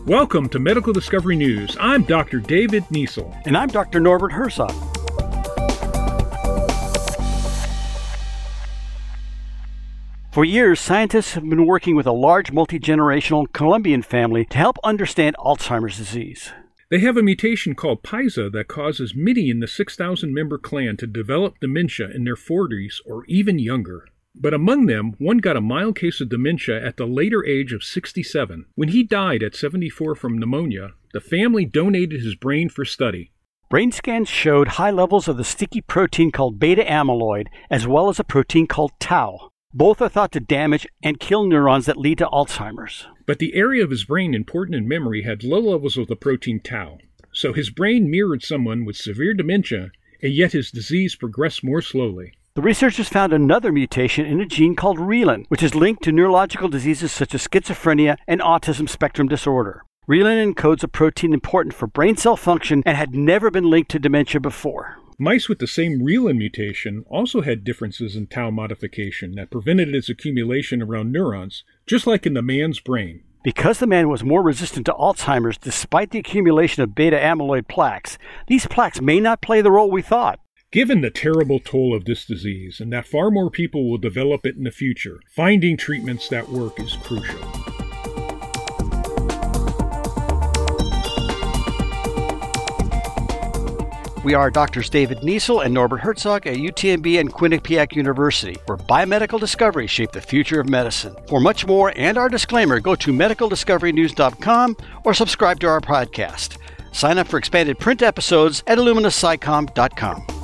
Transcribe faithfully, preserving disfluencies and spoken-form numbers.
Welcome to Medical Discovery News. I'm Doctor David Niesel. And I'm Doctor Norbert Herzog. For years, scientists have been working with a large multi-generational Colombian family to help understand Alzheimer's disease. They have a mutation called P I S A that causes many in the six thousand member clan to develop dementia in their forties or even younger. But among them, one got a mild case of dementia at the later age of sixty-seven. When he died at seventy-four from pneumonia, the family donated his brain for study. Brain scans showed high levels of the sticky protein called beta amyloid, as well as a protein called tau. Both are thought to damage and kill neurons that lead to Alzheimer's. But the area of his brain important in memory had low levels of the protein tau. So his brain mirrored someone with severe dementia, and yet his disease progressed more slowly. The researchers found another mutation in a gene called relin, which is linked to neurological diseases such as schizophrenia and autism spectrum disorder. Relin encodes a protein important for brain cell function and had never been linked to dementia before. Mice with the same relin mutation also had differences in tau modification that prevented its accumulation around neurons, just like in the man's brain. Because the man was more resistant to Alzheimer's despite the accumulation of beta amyloid plaques, these plaques may not play the role we thought. Given the terrible toll of this disease and that far more people will develop it in the future, finding treatments that work is crucial. We are Doctors David Niesel and Norbert Herzog at U T M B and Quinnipiac University, where biomedical discoveries shape the future of medicine. For much more and our disclaimer, go to medical discovery news dot com or subscribe to our podcast. Sign up for expanded print episodes at illumina sci com dot com.